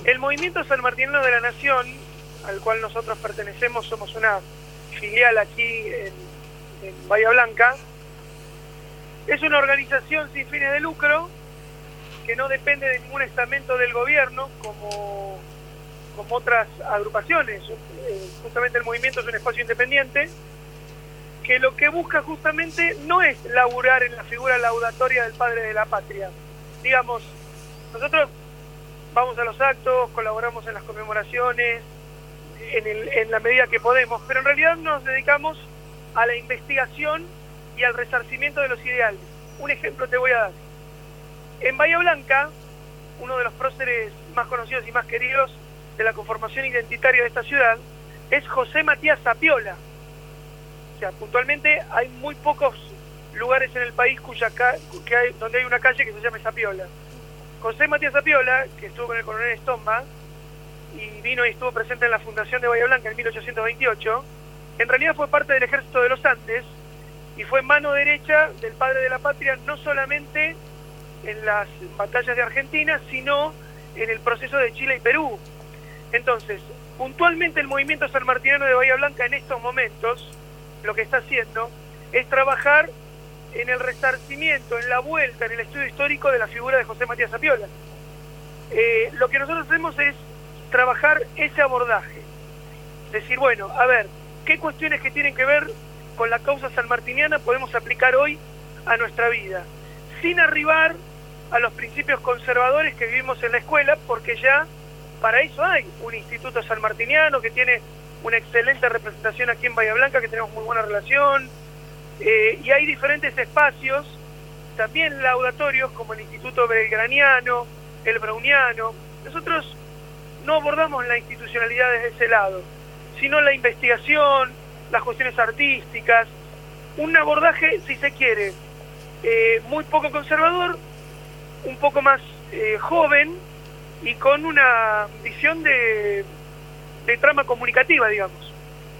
El Movimiento Sanmartiniano de la Nación, al cual nosotros pertenecemos, somos una filial aquí en Bahía Blanca, es una organización sin fines de lucro que no depende de ningún estamento del gobierno como otras agrupaciones. Justamente el movimiento es un espacio independiente que lo que busca justamente no es laburar en la figura laudatoria del padre de la patria. Digamos, nosotros vamos a los actos, colaboramos en las conmemoraciones, en la medida que podemos, pero en realidad nos dedicamos a la investigación y al resarcimiento de los ideales. Un ejemplo te voy a dar. En Bahía Blanca, uno de los próceres más conocidos y más queridos de la conformación identitaria de esta ciudad es José Matías Zapiola. O sea, puntualmente hay muy pocos lugares en el país donde hay una calle que se llame Zapiola. José Matías Zapiola, que estuvo con el coronel Estomba y vino y estuvo presente en la fundación de Bahía Blanca en 1828, en realidad fue parte del ejército de los Andes y fue mano derecha del padre de la patria, no solamente en las batallas de Argentina, sino en el proceso de Chile y Perú. Entonces, puntualmente el movimiento sanmartiniano de Bahía Blanca en estos momentos, lo que está haciendo es trabajar en el resarcimiento, en la vuelta, en el estudio histórico de la figura de José Matías Zapiola. Lo que nosotros hacemos es trabajar ese abordaje. Decir, bueno, a ver, ¿qué cuestiones que tienen que ver con la causa sanmartiniana podemos aplicar hoy a nuestra vida? Sin arribar a los principios conservadores que vivimos en la escuela, porque ya para eso hay un instituto sanmartiniano que tiene una excelente representación aquí en Bahía Blanca, que tenemos muy buena relación, y hay diferentes espacios, también laudatorios, como el Instituto Belgraniano, el Browniano. Nosotros no abordamos la institucionalidad desde ese lado, sino la investigación, las cuestiones artísticas, un abordaje, si se quiere, muy poco conservador, un poco más joven y con una visión de trama comunicativa, digamos.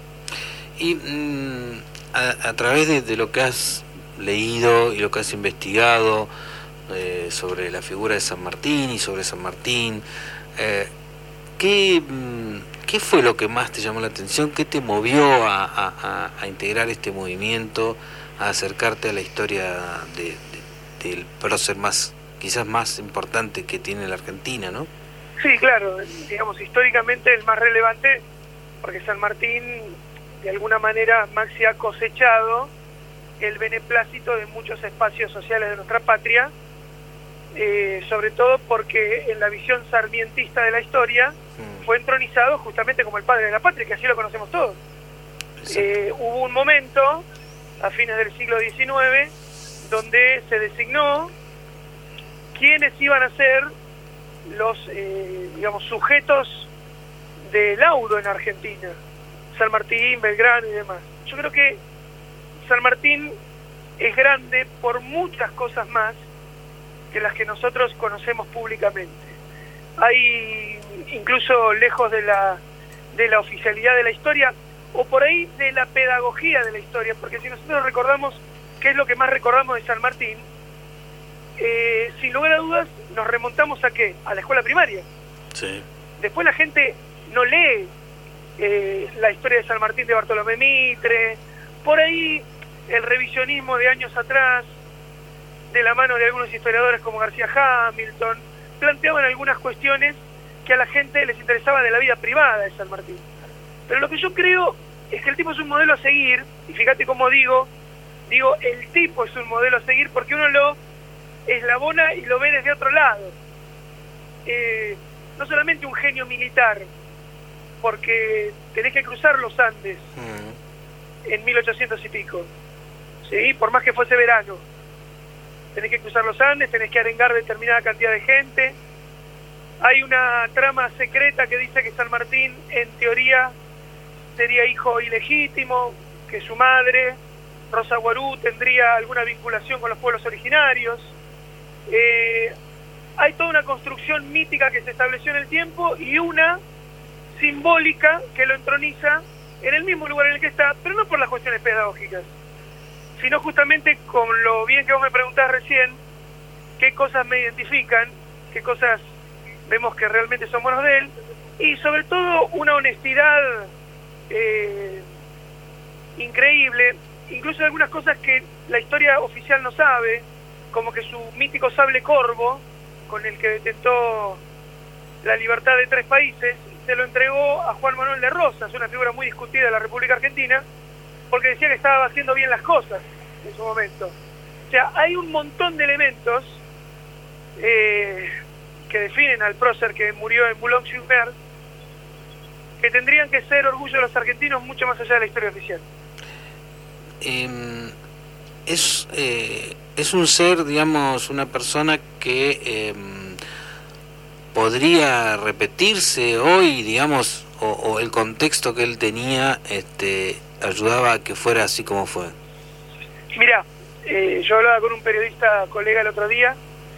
Y a través de lo que has leído y lo que has investigado sobre la figura de San Martín y sobre San Martín, ¿qué fue lo que más te llamó la atención? ¿Qué te movió a integrar este movimiento, a acercarte a la historia del prócer quizás más importante que tiene la Argentina, ¿no? Sí, claro, digamos, históricamente el más relevante, porque San Martín, de alguna manera, Maxi ha cosechado el beneplácito de muchos espacios sociales de nuestra patria, sobre todo porque en la visión sarmientista de la historia fue entronizado justamente como el padre de la patria, que así lo conocemos todos. Hubo un momento, a fines del siglo XIX, donde se designó quiénes iban a ser los sujetos de laudo en Argentina, San Martín, Belgrano y demás. Yo creo que San Martín es grande por muchas cosas más que las que nosotros conocemos públicamente. Hay, incluso lejos de la oficialidad de la historia, o por ahí de la pedagogía de la historia, porque si nosotros recordamos qué es lo que más recordamos de San Martín, sin lugar a dudas nos remontamos ¿a qué? A la escuela primaria. Sí. Después la gente no lee la historia de San Martín de Bartolomé Mitre, por ahí el revisionismo de años atrás, de la mano de algunos historiadores como García Hamilton, planteaban algunas cuestiones que a la gente les interesaba de la vida privada de San Martín. Pero lo que yo creo es que el tipo es un modelo a seguir, y fíjate cómo digo el tipo es un modelo a seguir porque uno lo eslabona y lo ve desde otro lado. No solamente un genio militar, porque tenés que cruzar los Andes en 1800 y pico, ¿sí? Por más que fuese verano, tenés que cruzar los Andes, tenés que arengar determinada cantidad de gente. Hay una trama secreta que dice que San Martín, en teoría, sería hijo ilegítimo, que su madre, Rosa Guarú, tendría alguna vinculación con los pueblos originarios. Hay toda una construcción mítica que se estableció en el tiempo y una simbólica que lo entroniza en el mismo lugar en el que está, pero no por las cuestiones pedagógicas, sino justamente con lo bien que vos me preguntás recién, qué cosas me identifican, qué cosas vemos que realmente son buenos de él, y sobre todo una honestidad increíble, incluso algunas cosas que la historia oficial no sabe, como que su mítico sable corvo, con el que detentó la libertad de 3 países, se lo entregó a Juan Manuel de Rosas, una figura muy discutida de la República Argentina, porque decía que estaba haciendo bien las cosas en su momento. O sea, hay un montón de elementos que definen al prócer que murió en Boulogne-sur-Mer, que tendrían que ser orgullo de los argentinos mucho más allá de la historia oficial. Es un ser, digamos, una persona que podría repetirse hoy, digamos, o el contexto que él tenía ayudaba a que fuera así como fue. Mira, yo hablaba con un periodista colega el otro día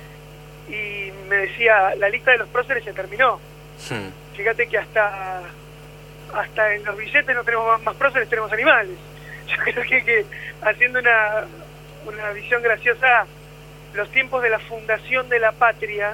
y me decía, la lista de los próceres se terminó. Fíjate que hasta en los billetes no tenemos más próceres, tenemos animales. Yo creo que haciendo una visión graciosa, los tiempos de la fundación de la patria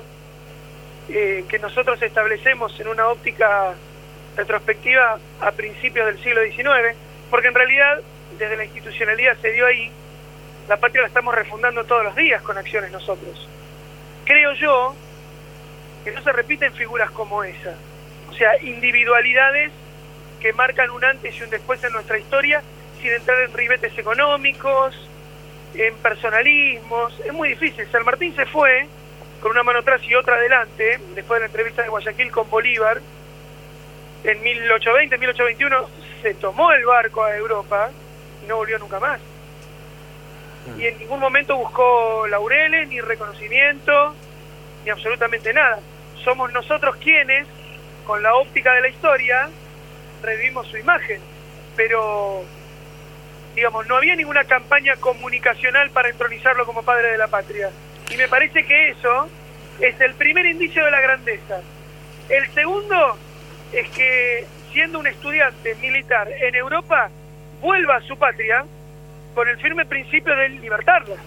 que nosotros establecemos en una óptica retrospectiva a principios del siglo XIX, porque en realidad desde la institucionalidad se dio ahí, la patria la estamos refundando todos los días con acciones nosotros. Creo yo que no se repiten figuras como esa, o sea, individualidades que marcan un antes y un después en nuestra historia, sin entrar en ribetes económicos, en personalismos. Es muy difícil. San Martín se fue con una mano atrás y otra adelante, después de la entrevista de Guayaquil con Bolívar, en 1820, 1821, se tomó el barco a Europa y no volvió nunca más. Y en ningún momento buscó laureles, ni reconocimiento, ni absolutamente nada. Somos nosotros quienes, con la óptica de la historia, revivimos su imagen. Pero, digamos, no había ninguna campaña comunicacional para entronizarlo como padre de la patria. Y me parece que eso es el primer indicio de la grandeza. El segundo es que, siendo un estudiante militar en Europa, vuelva a su patria con el firme principio de libertarla.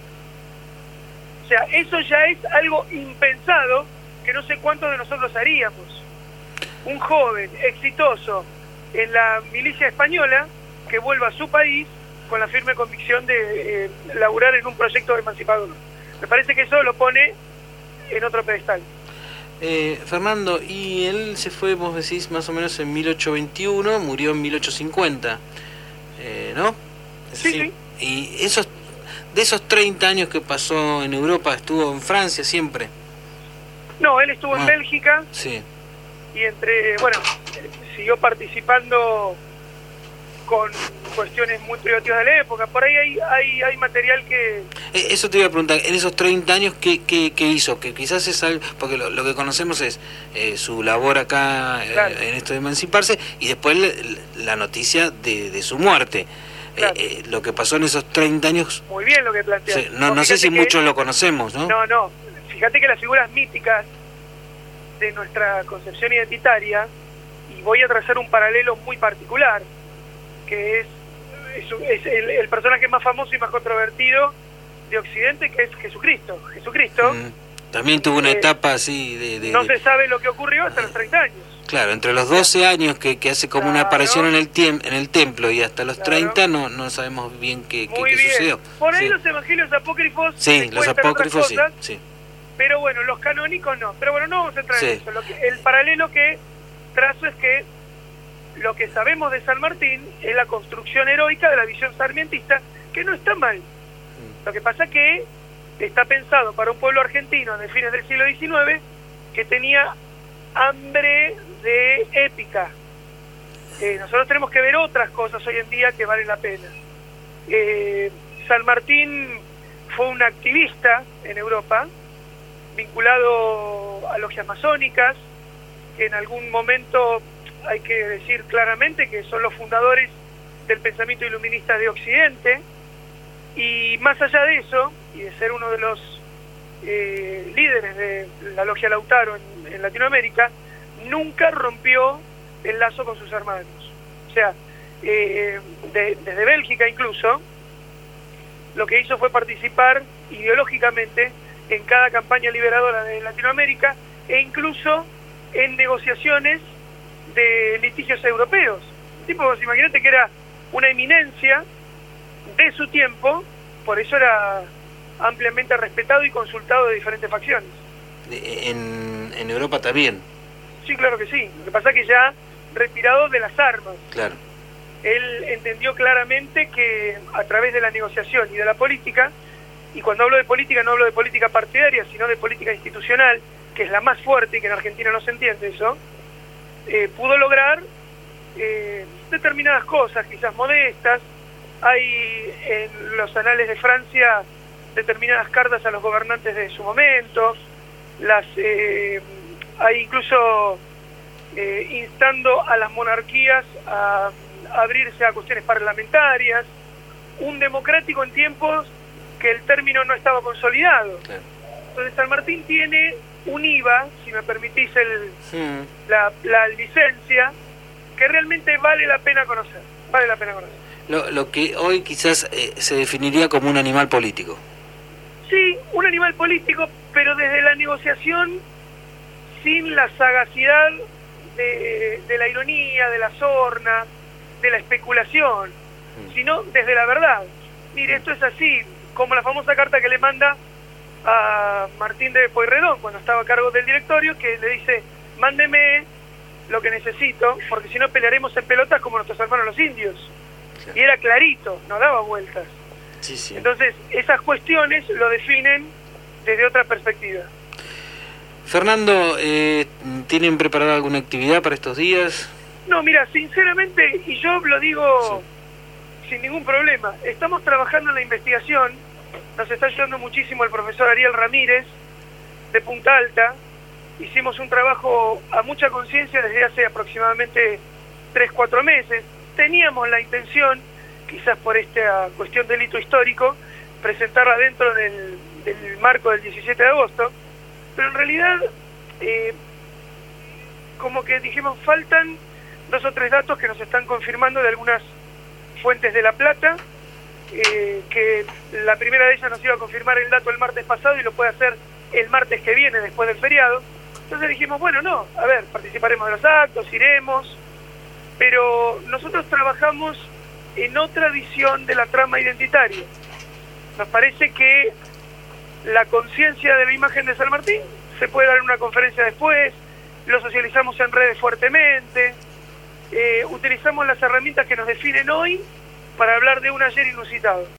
O sea, eso ya es algo impensado que no sé cuántos de nosotros haríamos. Un joven exitoso en la milicia española que vuelva a su país con la firme convicción de laburar en un proyecto emancipador. Me parece que eso lo pone en otro pedestal. Fernando, y él se fue, vos decís, más o menos en 1821, murió en 1850, ¿no? Sí. Y de esos 30 años que pasó en Europa, ¿estuvo en Francia siempre? No, él estuvo en Bélgica. Sí. Y siguió participando con cuestiones muy privativas de la época. Por ahí hay material que... Eso te iba a preguntar, en esos 30 años, ¿qué hizo? Que quizás es algo, porque lo que conocemos es su labor acá, claro, en esto de emanciparse, y después la noticia de su muerte. Claro. Lo que pasó en esos 30 años... Muy bien lo que planteas. No sé si muchos lo conocemos, ¿no? No. Fíjate que las figuras míticas de nuestra concepción identitaria, y voy a trazar un paralelo muy particular, que es el personaje más famoso y más controvertido de Occidente, que es Jesucristo. También tuvo una etapa así no se sabe lo que ocurrió hasta los 30 años. Claro, entre los 12 años que hace como una aparición en el templo y hasta los 30 no sabemos bien qué sucedió. Por ahí los evangelios apócrifos... Sí, los apócrifos sí. Pero bueno, los canónicos no. Pero bueno, no vamos a entrar en eso. El paralelo que trazo es que lo que sabemos de San Martín es la construcción heroica de la visión sarmientista, que no está mal. Lo que pasa que está pensado para un pueblo argentino de fines del siglo XIX que tenía hambre de épica. Nosotros tenemos que ver otras cosas hoy en día que valen la pena. San Martín fue un activista en Europa, vinculado a logias masónicas, que en algún momento hay que decir claramente que son los fundadores del pensamiento iluminista de Occidente, y más allá de eso, y de ser uno de los líderes de la logia Lautaro en Latinoamérica, nunca rompió el lazo con sus hermanos. O sea, desde Bélgica incluso, lo que hizo fue participar ideológicamente en cada campaña liberadora de Latinoamérica, e incluso en negociaciones de litigios europeos. Un tipo, vos imaginate que era una eminencia de su tiempo, por eso era ampliamente respetado y consultado de diferentes facciones. En Europa también. Sí, claro que sí. Lo que pasa es que ya retirado de las armas. Claro. Él entendió claramente que a través de la negociación y de la política, y cuando hablo de política no hablo de política partidaria, sino de política institucional, que es la más fuerte y que en Argentina no se entiende eso, pudo lograr determinadas cosas, quizás modestas. Hay en los anales de Francia determinadas cartas a los gobernantes de su momento, hay incluso instando a las monarquías a abrirse a cuestiones parlamentarias, un democrático en tiempos que el término no estaba consolidado. Claro. Entonces San Martín tiene un IVA, si me permitís la licencia, que realmente vale la pena conocer. Vale la pena conocer. Lo que hoy quizás se definiría como un animal político. Sí, un animal político, pero desde la negociación, sin la sagacidad de la ironía, de la sorna, de la especulación, sino desde la verdad. Mire, esto es así, como la famosa carta que le manda a Martín de Pueyrredón cuando estaba a cargo del directorio, que le dice: mándeme lo que necesito, porque si no pelearemos en pelotas como nuestros hermanos los indios. Claro. Y era clarito, no daba vueltas. Sí, sí. Entonces, esas cuestiones lo definen desde otra perspectiva. Fernando, ¿tienen preparada alguna actividad para estos días? No, mira, sinceramente, y yo lo digo sin ningún problema, estamos trabajando en la investigación, nos está ayudando muchísimo el profesor Ariel Ramírez, de Punta Alta. Hicimos un trabajo a mucha conciencia desde hace aproximadamente 3-4 meses. Teníamos la intención, quizás por esta cuestión del hito histórico, presentarla dentro del marco del 17 de agosto, pero en realidad, como que dijimos, faltan 2 o 3 datos que nos están confirmando de algunas fuentes de La Plata, que la primera de ellas nos iba a confirmar el dato el martes pasado y lo puede hacer el martes que viene, después del feriado. Entonces dijimos, bueno, no, a ver, participaremos de los actos, iremos, pero nosotros trabajamos en otra visión de la trama identitaria. Nos parece que la conciencia de la imagen de San Martín se puede dar en una conferencia después, lo socializamos en redes fuertemente, utilizamos las herramientas que nos definen hoy para hablar de un ayer inusitado.